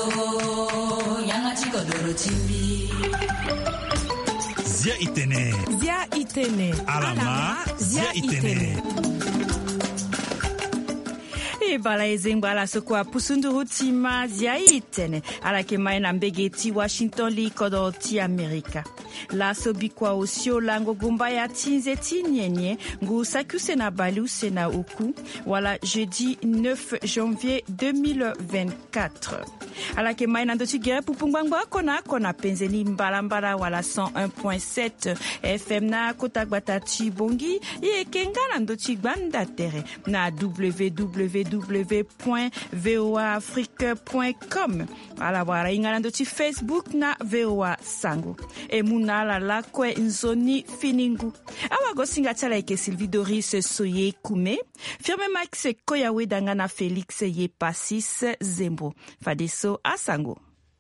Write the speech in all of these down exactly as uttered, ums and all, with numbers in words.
yanga chikodoro chimbi. Zia itene. Zia itene. Alama, zia itene. E bala ezengwala sokwa pusunduru tima zia itene. Ala ke maena mbegeti Washington li kodo ti Amerika. La sobikwa osio lango gumba ya tinze tinyenye ngu sakuse na balu sena uku wala jeudi neuf janvier deux mille vingt-quatre. Ala ke maina ndoti gere pupungwangwa kona kona penzeni mbalambala wala cent un point sept F M na kotagbata chibongi ye kengala ndoti gbanda tere na w w w point v o a afrique point com. Ala wala ingala ndoti Facebook na V O A Sango. E munala la kwe nzoni finingu. Awa gosinga tala eke Sylvie Doris soye kume. Firme Max Koyawe dangana Felix ye pasis zembo. Fadeso asango.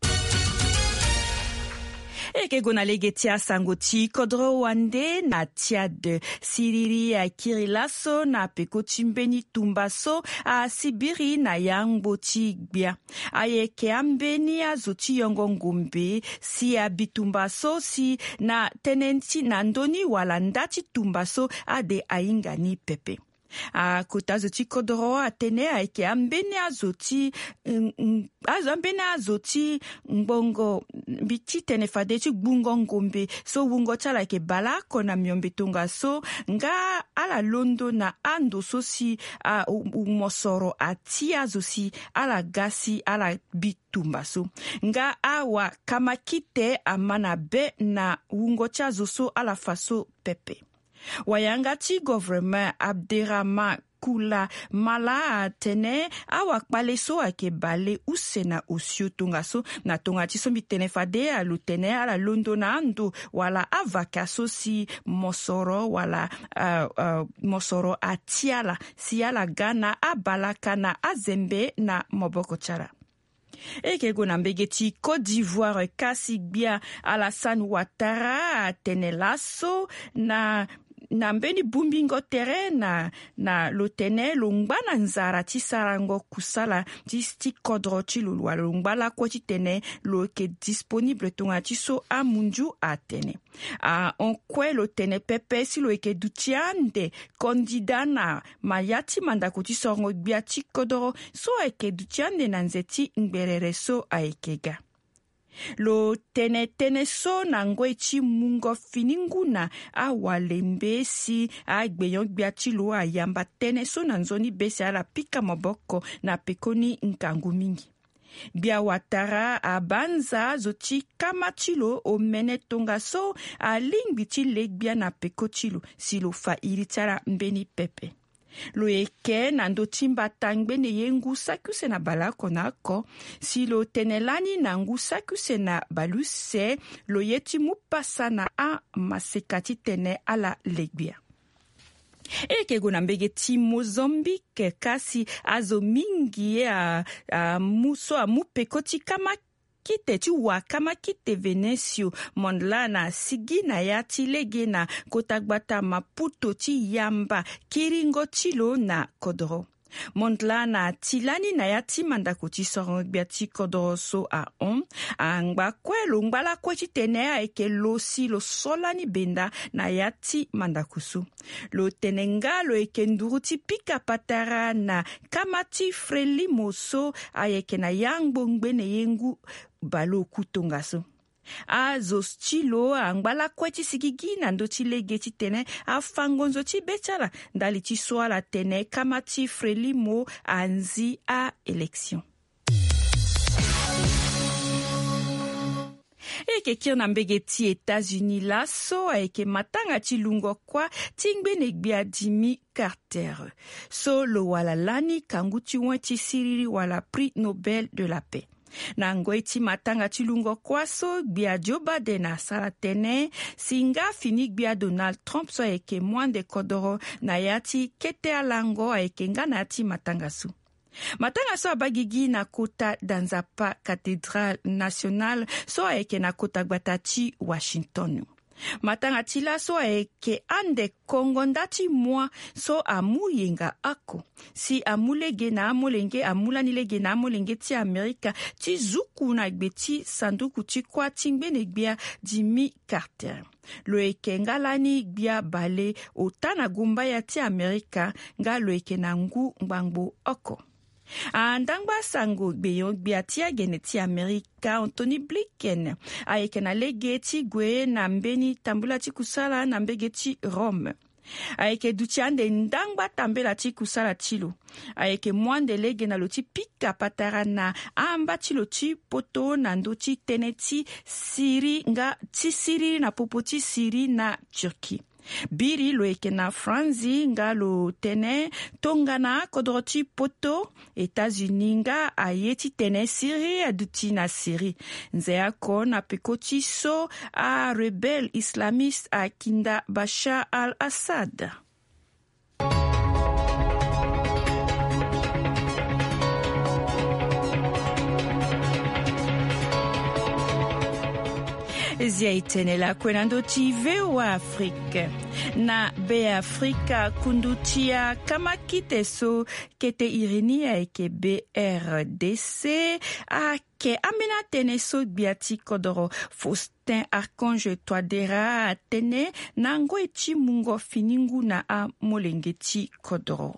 Eke gona legeti asango ti kodro wande na tiade siriri a kirilaso na peko chimbeni tumbaso a sibiri na yangbo ti gbia. Aye ke ambeni a zoti yongo ngumbe si a bitumbaso si na tenenti na ndoni wala ndati tumbaso a de ainga ni pepe. A kota zoti kodro atene a eke ambeni a zoti ambeni a zoti mbongo biti tene fadeti gbungo ngombe so wungo chala ke bala kona myombe tunga so nga ala londo na ando so si a umosoro atia zo si ala gasi ala bitumba so nga awa kama kite amana be na wungo chazo so ala faso pepe. Wayangati government Abderrahman Kula mala tene awa kpaleso ake bale usena osio tungaso na tongati so mitene fade a lutene ala londo na ando wala avakaso si mosoro wala uh, uh, mosoro atiala si ala gana abalaka na azembe na moboko chara. Eke gona mbegeti Côte d'Ivoire kasi bia Alassane Ouattara tene laso na na mbeni bumbingo tere na na lotene lungba na nzara ti sarango kusala ti sti kodro ti lulwa lungba la ko ti tene lo ke disponible tonga ti so amunju atene a on kwe lotene pepe si lo ke dutiande kandida na mayati mandako ti songo bia ti kodro so eke dutiande na nzeti ngberere so aikega. Lo tene tene so na ngwe chi mungo fininguna a walembe si a gbeyon gbiati lo a yamba tene so na nzoni besi ala pika moboko na pekoni nkangu mingi. Bia Ouattara a banza zoti kamachilo o mene tonga so a lingbiti legbia na pekochilo si lo fa iritara mbeni pepe. Lo eke nando timba tangbe ne yengu sakuse na balako na ko si lo tenelani nangu sakuse na baluse lo yeti mupasa na a masekati tene ala legbia. Eke gona mbegeti Mozambique kasi azo mingi a, a muso a mupekoti kama kite ti wakama kite Venecio mondla na sigi na yati lege na kotagbata Maputo ti yamba kiringo tilo na kodro. Mondla na tilani na yati mandako ti soron biati kodro so a on angba kwelo ngbala ko ti tene a eke lo si lo solani benda na yati mandakusu. Lo tenenga lo eke nduru ti pika patara na kamati freli moso a eke na yangbo ngbene yengu balo kutonga so. A zo stilo a ngbala kweti sigigi na ndo ti lege ti tene a fangonzo ti betala ndali ti soa la tene kamati frelimo anzi a election. Eke kirna mbegeti États-Unis la so eke matanga ti lungo kwa tingbe negbia Jimmy Carter. So lo wala lani kangu ti wen ti siriri wala prix Nobel de la paix. Na ngoi ti matanga ti lungo kwaso gbia Joe Biden na sala tene singa fini gbia Donald Trump so eke mwande kodoro na yati kete alango eke nga na ti matanga su. Matanga so abagigi na kota danzapa Cathedral National so eke na kota gbata ti Washington. matanga tila so ayeke ande kongo ndati mwa so amu yenga ako si amulege na amolenge amulani lege na amolenge ti Amerika ti zuku na gbe ti sanduku ti kwa ti ngbene gbia Jimmy Carter. Lo eke nga lani gbia bale ota na gumba ya ti Amerika nga lo eke na ngu ngbangbo oko. Andangba sango gbeyon gbia ti agene ti Amerika Anthony Blinken ayeke na lege ti gue na mbeni tambula ti kusala na mbege ti Rome. Ayeke duti ande ndangba tambela ti kusala tilo. Ayeke mwande lege na lo ti pika patara na amba ti lo ti poto na ndo ti tene ti Siri nga ti Siri na popo ti Siri na Turki. Biri lo eke na Franzi nga lo tene tonga na kodro ti poto États-Unis nga aye ti tene Siri aduti na Siri. Nze ako na peko ti so a rebel islamiste a kinda Bashar al-Assad. Zia itene la kwenando ti V O A Afrique. Na be Afrika kundutia kama kite so kete irini eke B R D C a ke amena tene so biati kodoro Faustin Archange Touadéra tene na ngoi ti mungo finingu na a molenge ti kodoro.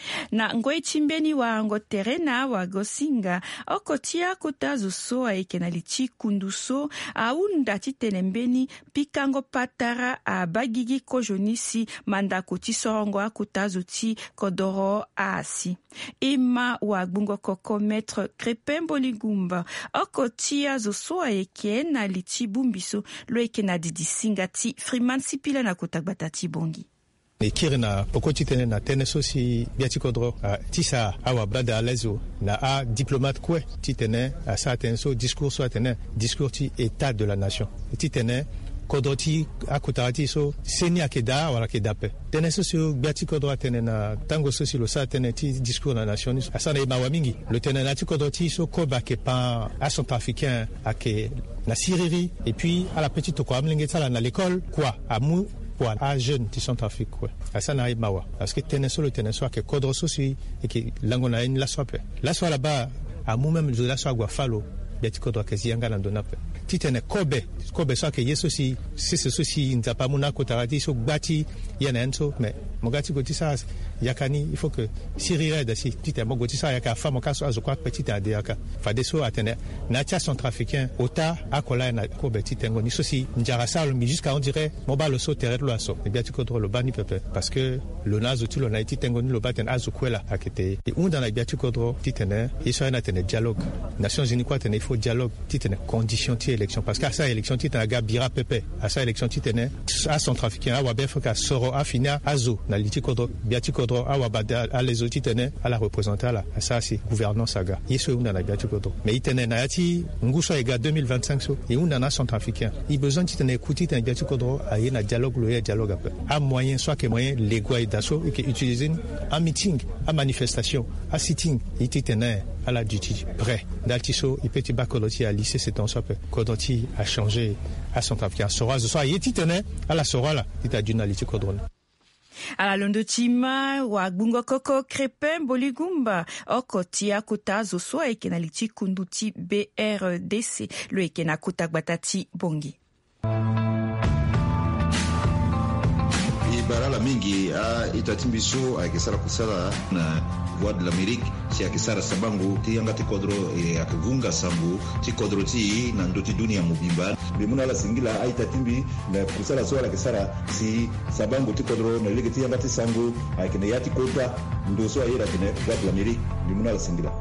Na ngoi chimbeni wa ango terena wa gosinga okotia kutazo so aike na lichi kunduso a unda ti tenembeni pikango patara a bagigi kojonisi manda koti sorongo a kutazo ti kodoro asi. Ima wa gbungo koko maître Crépin Boligumba okotia zo so aike na lichi bumbiso lo eke na didi singa ti Freeman Sipila na kotagbata ti bongi. E kirina pokoti tene na tene so si biati kodro ti sa awa bada alezo na a diplomate kwe ti tene a sa tene so discours so tene discours ti état de la nation ti tene kodro ti akutarati so seni akeda wala kedape tene so si biati kodro tene na tango so si lo sa tene ti discours na nation asa na mawa mingi le tene na ti kodro ti so koba ke pa a centrafricain ake na Siriri et puis à la petite ko amlenge sala na l'école quoi amu a jeune ti Centrafrique quoi asa na mawa parce que tene solo tene so ke kodro so si et que langona in la sope la so là-bas a mu même de la so agua falo biati kodro ke zianga na donape ti tene kobe kobe so ke yeso si si so si nzapa muna ko tarati so gbati yana enso mais mogati ko ti sa yakani il faut que Sirire da si ti tene mogoti sa yaka famo ka so azokwa petite ade yaka fa de so atene na tia centrafricain ota akola na kobe ti tengo ni so si njara salo mi jusqu'à on dirait mobile so terre lo aso e biati kodro lo bani pepe parce que le nazo ti lo na ti tengo ni lo baten azokwela akete e unda na biati kodro ti tene e so na tene dialogue Nations Unies quoi tene il faut dialogue ti tene condition ti élection parce que ça élection ti tene ga bira pepe à ça élection ti tene a centrafricain a wa befoka soro afina azo na liti kodro biati kodro awa bada a les autres tene à la représenter là ça c'est gouvernance aga yeso unda na biati kodro mais itene na yati nguso ega deux mille vingt-cinq so et unda na centrafricain il besoin ti tene écouter tene biati kodro a yena dialogue lo dialogue après a moyen soit que moyen légaux et d'asso et que utiliser un meeting a manifestation a sitting iti tene à la duty prêt d'altiso il petit bacoloti à lycée c'est un sope kodoti a changé à centrafricain sora zo so yeti tene à la sora là ita dunaliti kodron. Ala londo tima wa bungo koko Crépin Boligumba oko tia kota zo so eke na liti kunduti B R D C lo eke na kota gbatati bongi. Barala mingi a itatimbiso a kisara kusala na Voix de l'Amérique si a kisara sabangu ti yanga ti kodro e akivunga sambu ti kodro ti na ndoti dunia mubimba bimuna la singila a itatimbi na kusala so la kisara si sabangu ti kodro na lege ti yanga ti sangu a kene yati kota ndo so a yera kene Voix de l'Amérique bimuna la singila.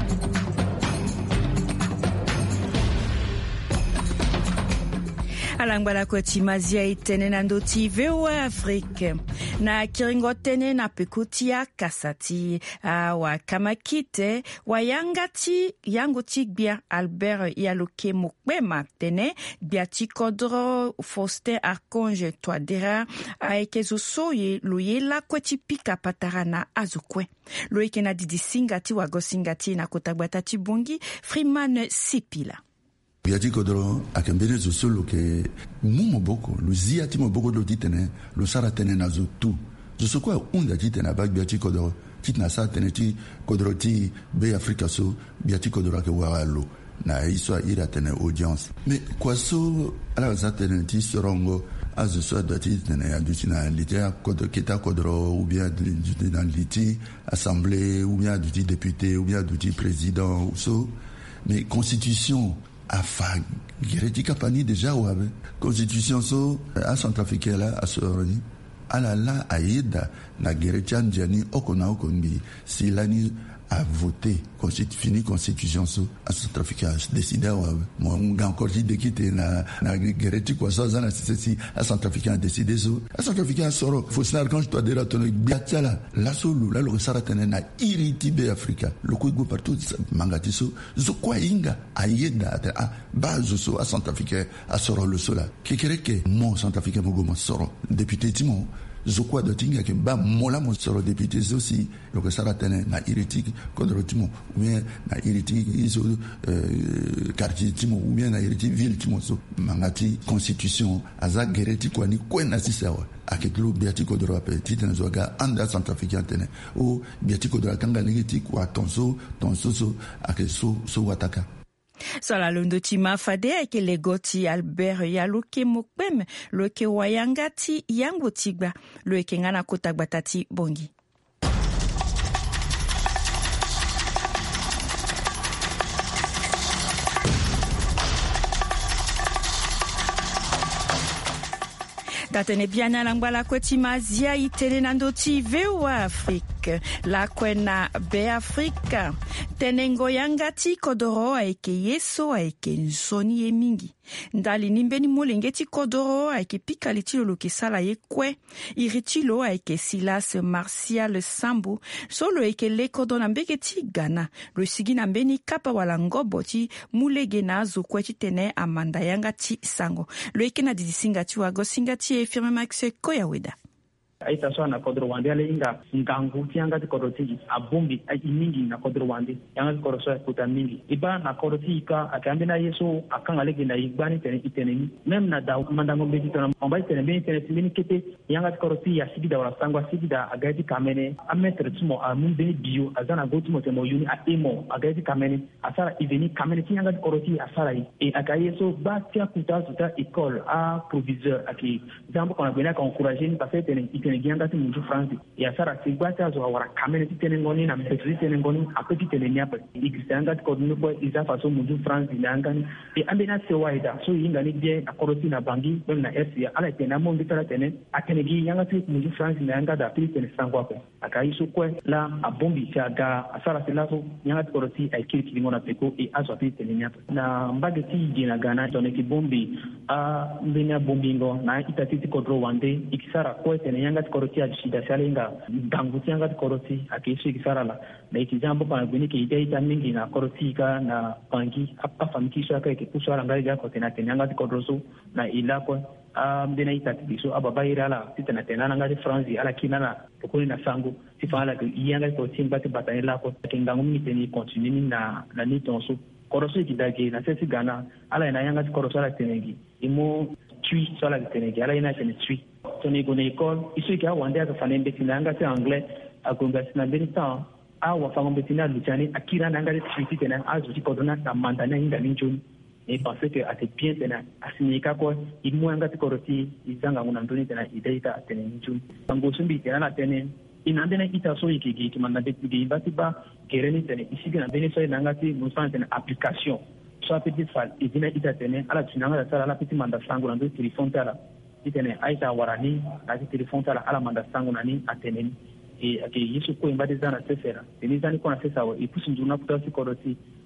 À Malangwala koti mazia itene na ndoti vewa Afrique. Na kiringo tene na pekutia kasati uh, wa kamakite wa yangati yangoti bia Albert Yaloke Mokwema tene biati kodro Faustin Archange Toadera aekezo soye luyela kweti pika patarana azukwe. Loike na didi singati wa gosingati na kotagbatati bongi Freeman Sipila. Biati kodro akembele zo solo ke mumo boko lo ziati mo boko do ditene lo sara tene na zo tu zo so kwa unda ditene ba biati kodro kitna sa tene ti kodro ti be Africa so biati kodro ke walo na iswa ira tene audience mais kwa so ala za tene ti sorongo azo so da ti tene ya dutina litia kodro kita kodro ou bien dans liti assemblée ou bien du député ou bien du président ou so mais constitution afa gereti kapani deja wabe constitution so a centrafricain la asoroni ala la aida na gereti anjani okona okonbi silani a voté constitution fini constitution so a centrafricain décidé wabe mo nga encore dit de quitter na na gereti kwa ça na c'est a centrafricain décidé so a centrafricain soro Faustin Archange Toadera tono biatala la solo la lo saratene na iriti be Africa le ko go partout mangati so zo kwa inga ayeda a base so a centrafricain a soro le sola kekereke mo centrafricain mo go mo soro député timo zokwa de tinga ke ba mola mo soro député aussi le ko saratene na iriti contre timo ou bien na iriti iso euh, quartier timo ou bien na iriti ville timo so mangati constitution aza gereti kwa ni kwena sisawa akeklo biati kodro apeti tena zoga anda centrafricain tene o biati kodro kanga ngiti kwa tonso tonso so akeso so wataka. Sola londo tima fade ke legoti Albert Yaloke Mokwema loke wayangati yango tigba loke ngana kotagbatati bongi. Datene biana langwala koti mazia itene nandoti vewa Afrique la kwena be Afrika tenengo yangati kodoro aike yeso aike nsoni ye mingi ndali nimbeni molengeti kodoro aike pikalitilo loke sala ye kwe iritilo aike Silas Martial Sambu solo aike le kodona mbegeti Ghana lo sigi na mbeni kapa wala ngoboti mulege na zo kweti tene amanda yangati sango lo aike na didisingati wago singati firme Max Koyaweda. Aita so na kodro wande ale inga ngangu tianga ti koroti abumbi imingi na kodro wande yanga koroso kuta mingi iba na koroti ka akambe na yeso akanga lege na igbani tene itene même na da mandango mbeki tona ombai tene beni tene tini kete yanga koroti ya sigida wala sangwa sigida agaiti kamene ametre tumo amunde bio azana gotumo temo yuni atemo agaiti kamene asara iveni kamene tianga koroti asara e akayeso ba tia kuta tuta école a proviseur aki jambo kona bena ka encourager ni parce que tene ngianga ti munju France ya sara sigwata zo wara kamene ti tene ngoni na mpetri tene ngoni apeti tene nyapa ikisanga ti kodunu bo iza faso munju France ngani e ambena se waida so yinga ni bien akoroti na bangi même na S ya ala tena mo nditara tene atene gi yanga ti munju France nganga da pili tene sangwa ko akai so kwe la abombi chaga asara silaso yanga ti koroti ai kiri ngona peko e aso apili tene nyapa na mbage ti jina Ghana tone ki bombi a mbena bombingo na itati ti kodro wande ikisara kwe tene yanga koroti ajishida salenga ganguti yanga koroti akisu ikisara la na ikijambo pa gwini ke ide ita mingi na koroti ka na pangi apa famikisha ka ke kusara ngai ga kotena tenyanga kodroso na ilako am dena ita tiso ababa irala titana tenana ngati France ala kinana pokoni na sangu sifala ke yanga ko timbate batana ko kengangu mi teni continue na na ni tonso koroso ikidage na sesi Ghana ala ina yanga koroso ala tenegi imo tui sola tenegi ala ina teni tui toni gone école ici qui a wandé à faire betina ngati anglais a gonga sina benita a wa fa betina luchani akira nanga tsiti tena azuti kodona na mandana inga ninjuni et penser que a te bien tena asinika ko imu ngati koroti izanga nguna ndoni tena ideita tena ninjuni bango sumbi tena na tene inandena ita so ikigi kimanda betigi batiba kereni tena ici na benisa ngati musan tena application so petit fal idina ita tena ala tunanga sala la petit manda sangu na ndo téléphone tala itene aita warani na telefone tala ala manda sangu nani atenen e ake yisu ko imbadi zana sefera denizani ko na sesa wa ipusi njuna kutasi koroti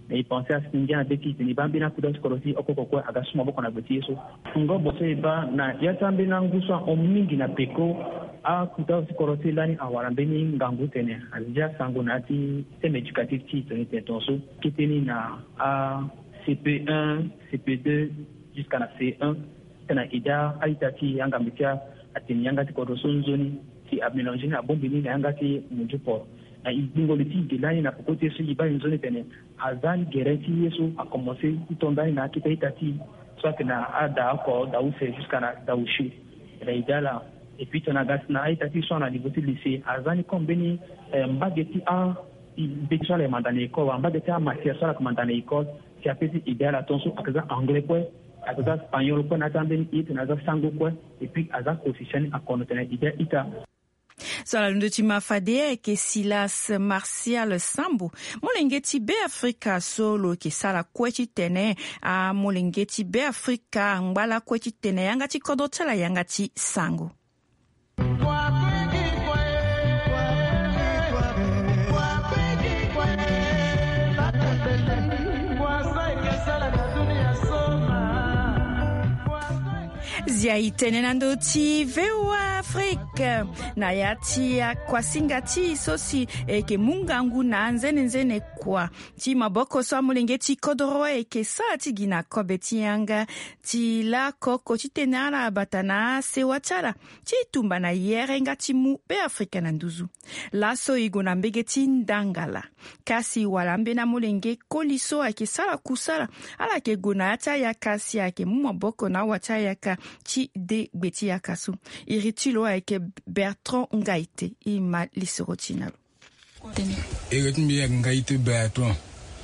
na ipense asingia na beti ni bambi na kuda skorosi okoko agasuma boko na beti so ngo bose ba na yatambe na ngusa omingi na peko a kuda skorosi lani awalambeni ngangu tene azia sango na ti système éducatif ti tene tenso kiteni na a C P un C P deux jusqu'à la C un tena ida aitati yanga mitia atini yanga ti koroso nzoni ti amélanger na bombini na yanga ti mujupo na ibingo liti gelani na pokote su iba nzoni tene azan gereti yesu a commencé itondani na kita itati soit na ada ko da use jusqu'à na da ushi la idala et puis tena gas na itati so na niveau lycée azani kombeni mbageti a besoin les mandane ko mbageti a matière so la mandane école qui a fait idala tonso akaza anglais quoi akaza espagnol quoi na tambeni it na za sango quoi et puis azan positionné a connaître ida ita Sala nduti mafade ke Silas Martial Sambu molengeti be Afrika solo ke sala kwechi tene a molengeti be Afrika ngbala kwechi tene yangati kodotela yangati sango. Zia itene nando ti vewa Afrika na yati ya kwa singati sosi eke mungangu na nzene nzene kwa ti maboko so mulengeti kodoro eke sa ti gina kobeti yanga ti la koko ti tenara batana se wachara ti tumba na yere ngati mu be Afrika na nduzu la so igona mbegeti ndangala kasi walambe na mulenge koliso ake sala kusala ala ke gona ata ya kasi ake mu maboko na wacha yaka ti de beti ya kasu iritilo ake Bertrand Ngaite ima liserotinalo Egotimbi Ngaite Bertrand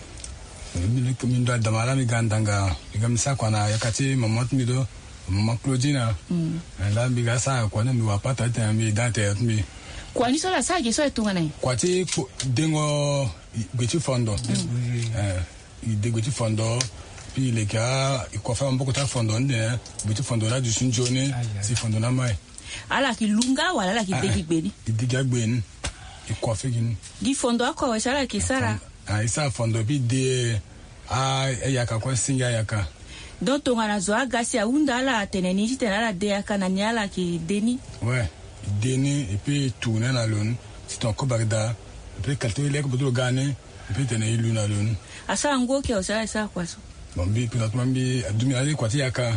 mi ko min da damala mi gandanga igam sa kwana yakati mamot mi do mama Claudina la mi ga sa kwana mi wapata ta mi date mi kwani so la sa ge so etunga nai kwati dengo beti fondo eh de beti fondo puis les gars ils coiffent un beaucoup de fondo ne beti fondo la du sunjone si fondo na mai ala ki lunga wala la ki degi beni degi beni ils coiffent gin di fondo akwa sala ki sara ah isa fondo bi de ah yaka kwa singa yaka donc on a zo agasi aunda la teneni ti tenala de yaka na nyala ki deni ouais deni et puis tourner na lune c'est un kobarda et puis calter les ko gane et puis tenir lune na lune asa ngo ke osala sa kwa so bon bi puis notre mambi adumi ali kwati yaka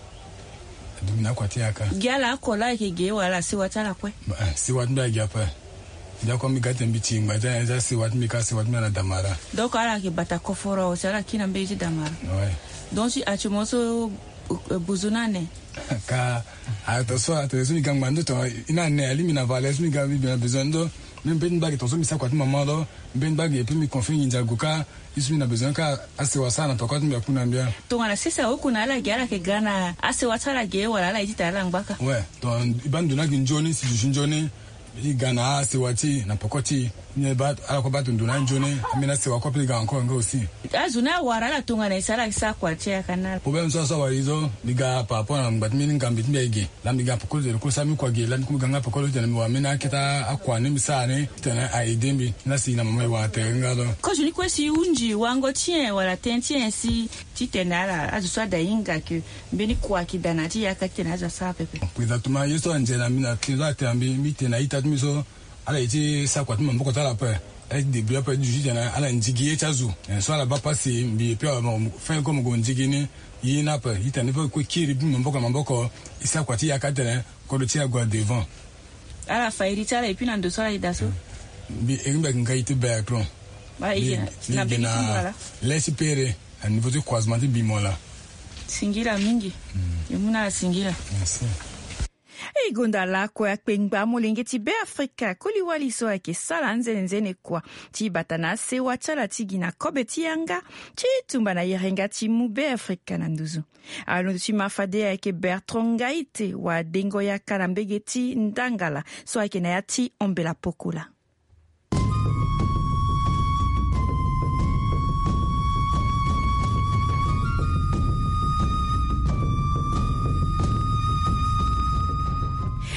adumi na kwati yaka giala akola ke ge wala si watala kwe si wat mba giapa ja ko mi gaten biti ngba ja ja si wat mi ka si wat mi na damara donc ala ke bata koforo osala kina mbeji damara ouais donc si achimoso buzunane ka ataso ataso mi gangba ndo to ina ne ali mi na vales mi ga mi na bezondo mi ben bagi to so mi sa kwati mama do ben bagi e puis mi confie nja guka isu mi na bezondo ka ase wasana to kwati mi akuna mbia to ngana sisa okuna ala gyara ke gana ase watala ge wala ala ijita ala ngbaka ouais to ibandu na ginjoni si junjoni igana ase wati na pokoti ne ba ala ko batu nduna njone amina se wakopi ga encore ngo aussi azuna wara la tunga na isala kisa kwa chia kanal problem so so warizo biga papa na mbat mini ngambi mbege la biga pokolo de ko sami kwa ge la ku ganga pokolo de mi wa mina kita akwa ne misane tena aidembi na si na mama wa tenga do ko juni ko si unji wango tien wala tentien si titenala azuswa da inga ke mbeni kwa kidanati yakatena za sa pepe exactement yeso anjela mina kiza tambi mitena ita miso ala iti sa kwati mambo ko tala pe e debut après du jeu na ala njigi echazu so ala ba passer mbi pe fin comme go njigi ni yina pe ita ne ko kiri bi mambo ko mambo ko isa kwati yakatene ko do tia go devant ala fairi tala et puis na ndo sala idaso bi erimbe ngaite Bertrand ba ija na bi kumala laisse pere à niveau de croisement de bimola singira mingi yemuna singira merci igonda lako ya kpengba molengeti be Afrika koliwali so ake sala nzene nzene kwa ti batana se wachala tigi na kobeti yanga ti tumba na yerenga ti mu be Afrika na nduzu alo ti mafade ake Bertrand Ngaite wa dengo ya karambegeti ndangala so ake na yati ombela pokula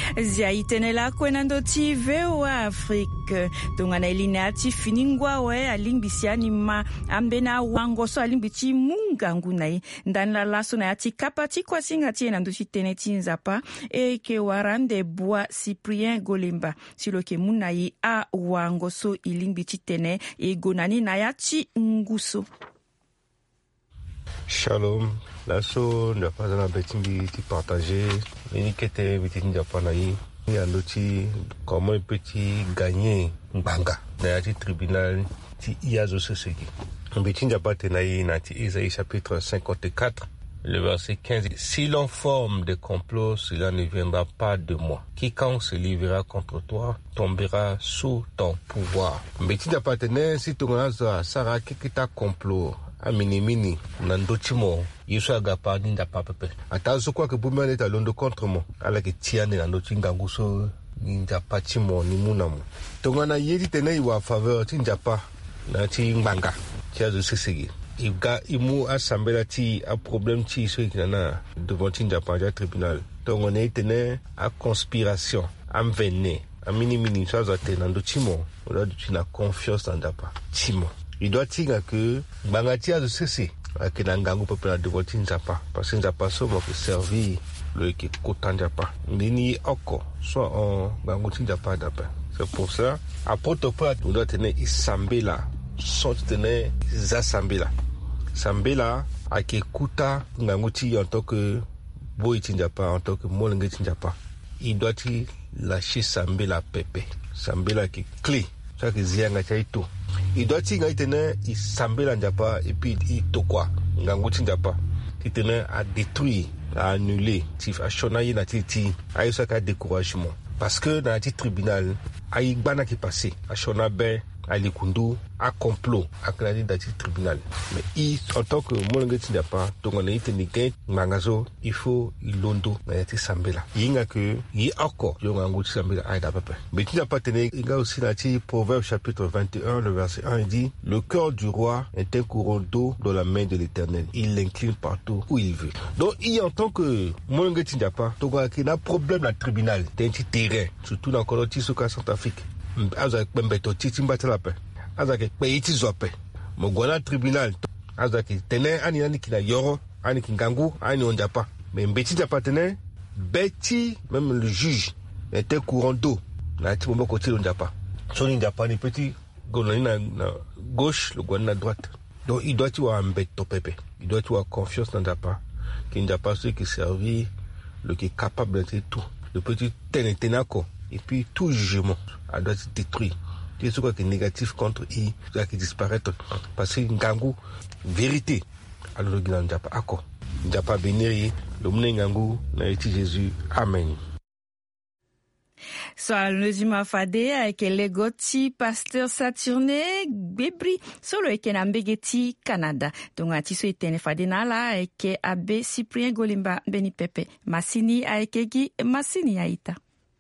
Zia itenela kwenando ti V O A Afrique. Tongana iline ti finingwa we alimbisiani ma ambena wango so alimbichi munga ngunai. Ndanla laso na ati kapati kwa singa ti enando ti teneti nzapa e ke warande bua Cyprien Golemba. Silo ke munai a wango so ilimbichi tene e gonani na ya ti nguso. Shalom, l'asso n'a pas un petit petit partagé, une qui était petit japonais, il y a l'autre comment petit gagner banga, dans le tribunal qui y a ce ce qui. Un petit japonais dans Isaïe chapitre cinquante-quatre, le verset quinze. Si l'on forme des complots, cela ne viendra pas de moi. Quiconque se livrera contre toi tombera sous ton pouvoir. Un petit japonais, si tu as Sarah qui t'a complot. Amini mini nandochimo yesu agapa ninda papepe atazo kwa ke bumba leta londo contre mo ala ke tiane nandochinga nguso ninja pachimo ni munamu tongana yedi tene wa faveur tinja pa na ti nganga tia zo sesegi iga imu asambela ti a problème ti so ikana devant tinja pa ja tribunal tongone tene a conspiration amvene amini mini so za te nandochimo ola du na confiance dans pa timo. Il doit dire que Bangatia de ceci, que Nangangu peut pas devoir Tinjapa, parce que Tinjapa somme que servir le qui Kotanjapa. Nini Oko, soit en Bangu Tinjapa d'après. C'est pour ça, à Protoplat, on doit tenir Isambela, soit tenir Zasambela. Sambela, à qui Kuta, Nanguti en tant que Boy Tinjapa, en tant que Molenge Tinjapa. Il doit y lâcher Sambela Pepe. Sambela qui est clé. Ça que Zianga Chaito. Il doit dire qu'il tenait il sambela njapa et puis il tokwa nganguti njapa qui tenait à détruire à annuler tif à chonaye na titi à ça ka découragement parce que dans le tribunal ayi bana qui passé à chonabe à likundu à complot à clari dans le tribunal mais il en tant que molengeti njapa donc on est tenique mangazo il faut ilondo na ti sambela yinga que yi akko yo nganguti sambela ay da papa mais tu n'as pas tenu il y a aussi dans le Proverbe chapitre vingt et un le verset un il dit le cœur du roi est un couronne d'eau dans la main de l'Éternel il l'incline partout où il veut donc il en tant que molengeti njapa donc il y a un problème dans le tribunal d'un petit terrain surtout dans le Tisoka Centrafrique aza kpembeto titi mbatela pe aza ke peiti zope mogona tribunal aza ke tene ani nani kina yoro ani kingangu ani onjapa mais mbeti japa tene beti même le juge était courant d'eau na ti bombo côté onjapa so ni japa ni petit gonani na, na gauche le gona na droite donc il doit y avoir mbeto pepe il doit y avoir confiance dans japa qui japa ceux qui servir le qui est capable de tout le petit tene tenako et puis tout jugement a doit être détruit. C'est ce qui est négatif contre I, ça qui disparaît parce que Ngangu vérité alors le grand Japa ako Japa bénir le Ngangu na eti Jésus amen. So alonozima fade avec les goti pasteur Saturné Bebri solo eke na mbegeti Canada donc ati so etene fade na la avec abe Cyprien Golemba beni pepe masini avec gi masini aita.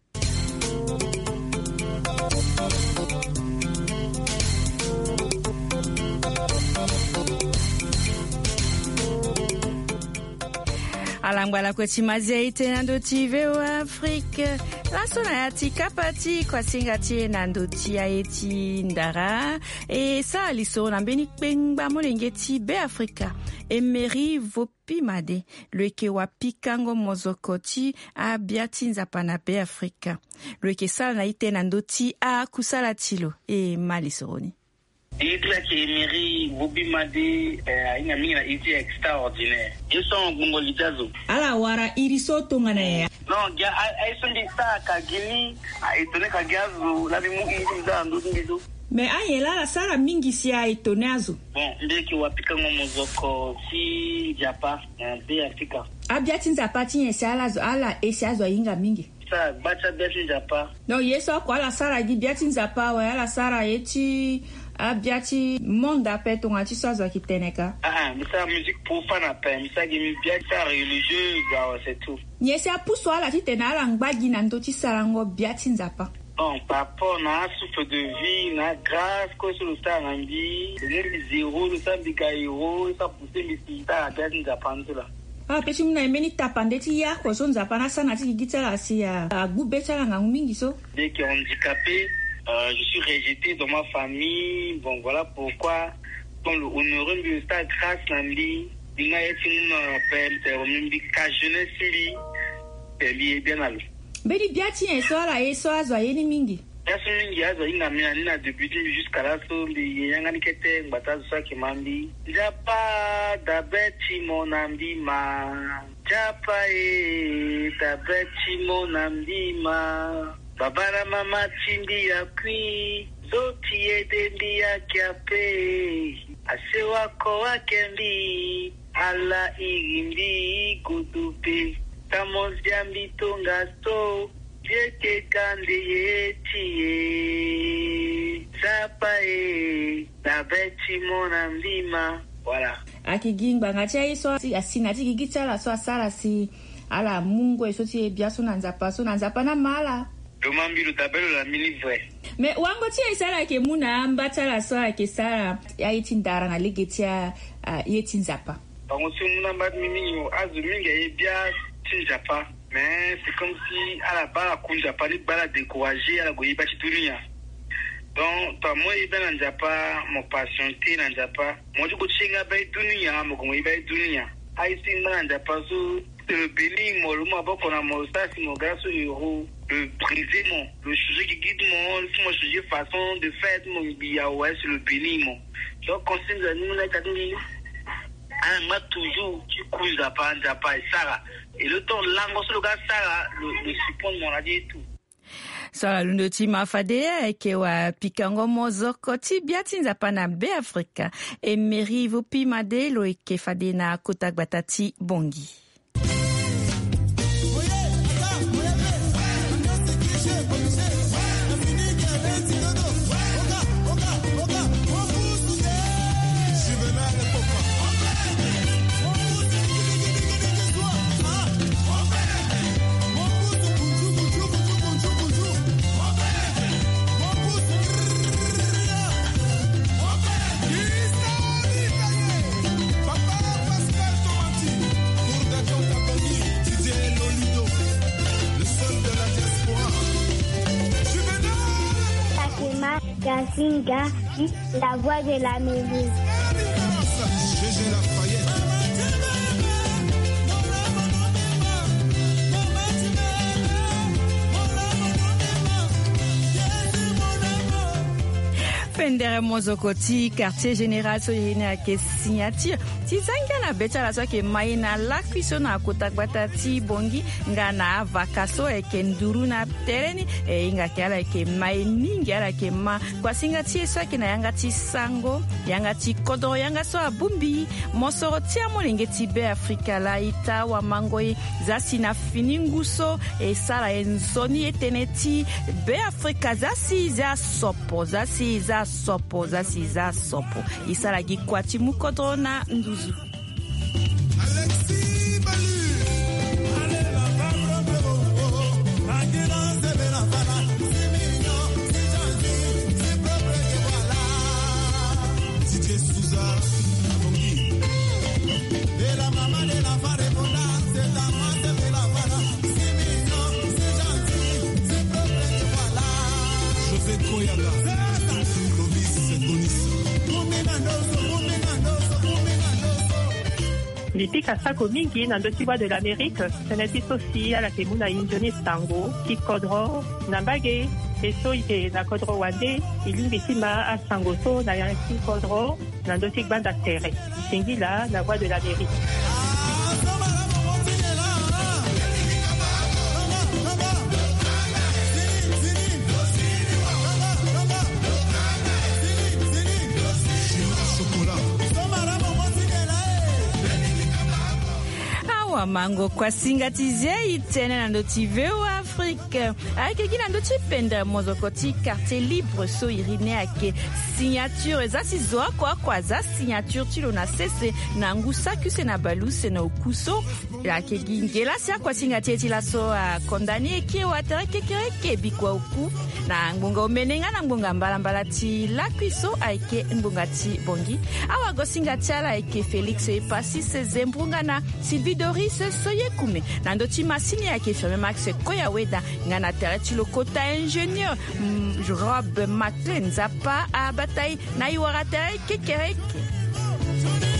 Alangwala kwa timazia itenando ti V O A Afrique la sona yati kapati kwa singati nando ti aeti ndara e sa lisona mbeni kpengba molengeti be Afrika Emery Vopimade lweke wa pikango mozokoti a biati nzapana be Afrika lweke sala na itenando ti a kusala tilo e malisoroni. Idla qui Emery Vopimade ina mina iti extraordinaire. Ils sont gongolidazo. Ala wara iriso tongana ya. Non, ya ai son di sa kagini ai tone kagazo la bimu indi za ndo ndizo. Me ayela la sara mingi si ai tonazo. Bon, ndeki wapika ngomozoko si Japa be Afrika. Abiati nzapa ti esala zo ala esiazo yinga mingi. Sa bacha biati Japa. No yeso kwa la sara di biati nzapa wa la sara eti abiati monde appelle ton ati sazo ki teneka. Ah, mais ça musique profane appelle, mais ça qui biati ça religieux, c'est tout. Nyese apuso ala ti tenala ngbagi na ndoti sarango biati nzapa. Bon, par rapport à souffle de vie, na grâce, quoi sur le star rambi, le zéro, le sambi gaïro, ça poussé mais si ça a bien nous apprendre là. Ah, pechi muna emeni tapande ti ya ko so nzapa na sana ti gitala si ya gube tala nga mingi so. Dès qu'il est handicapé, euh, je suis rejeté dans ma famille. Bon, voilà pourquoi dans le honoré de sa grâce Nambi, dinga yeti muna appelle c'est mimbi ka jeunesse li. C'est lié bien à lui. Beli biati en so la e so azwa yeni mingi. Yaso mingi azo inga mina nina depuis jusqu'à là so li yanga nikete ngatazo sa kimambi. Japa da beti monambi ma. Japa e da beti monambi ma. Babara mama chindi ya kwi. Zoti edendi ya kiape. Ase wako wakembi. Ala igimbi kutupe. Tamos jambi tonga so. Jeke kande yetiye. Zapa e. Da beti monambima. Voilà. Akigingba ngacha iso asina ti gitala so asala si ala mungu eso ti biaso na nzapa so na nzapa na mala. Domambi lu tabelo la mini vrai. Me wango ti isala ke muna ambatala so ke sala ya itindara na legetia uh, yeti nzapa. Bango si muna mbat mimi azuminga e bia tinjapa. Mais c'est comme si à la bala kunjapa li bala décourager à la goyiba chitunia. Donc, toi, moi, il y a pas mon passion, il y a pas. Moi, je suis un peu de dunia, moi, je suis dunia. Haïti, il y a pas le béni, moi, le mot, qu'on a mon ça, c'est mon gars, le briser, mon, le sujet qui guide mon, moi, je suis façon de faire, mon bia, ouais, c'est le béni, mon. Donc, quand c'est nous, nous, nous, on m'a toujours, tu couilles, pas, pas, et ça, et le temps, l'angle sur le gars, ça, le support, mon a dit et tout. Sala lundo ti mafadea eke wa pikango mozoko ti biati nzapa na be Afrika. E meri vupi madelo eke fade na kotak batati bongi. Gazinga, la voix de l'Amérique. Pendere mozoko ti quartier général so yena ke signature ti zanga na beta la so ke maina la fiso na kotak batati bongi ngana vakaso e ke nduru na tereni e inga kala ke maini ngala ke ma kwa singa ti so ke na yanga ti sango yanga ti kodo yanga so abumbi mosoro ti amolinge ti be Afrika la ita wa mangoi zasi na fininguso e sala enzoni eteneti be Afrika zasi za sopo zasi za sopo zasi za sopo isala gikwati mukodo na nduzu. Lipika sako mingi na ndotiwa de l'Amérique, seneti sosi ala ke muna injoni tango, ki kodro, nambage, eso ike na kodro wande, ilimbi tima a sango so na yang ki kodro, na ndotik banda tere. Singila na voix de l'Amérique. Mango kwa singa tizie itene na ndotive wa Afrique ake gina ndo chipenda mozokoti quartier libre so irine ake signature za sizwa kwa kwa za signature tilo na sese na ngusa kuse na baluse na ukuso ake gingela sia kwa singatieti la so a kondani eke watara kekereke bikwa uku na ngunga umenenga na ngunga mbala mbala ti la kuiso ake ngunga ti bongi awa gosinga tiala ake Felix Epasi se zembrunga na Sylvie Doris soye kume na ndo ti masini ake firme Max Koya weda ngana tereti lokota ingénieur Rob Maclean zapa a bataille na iwara tere kekereke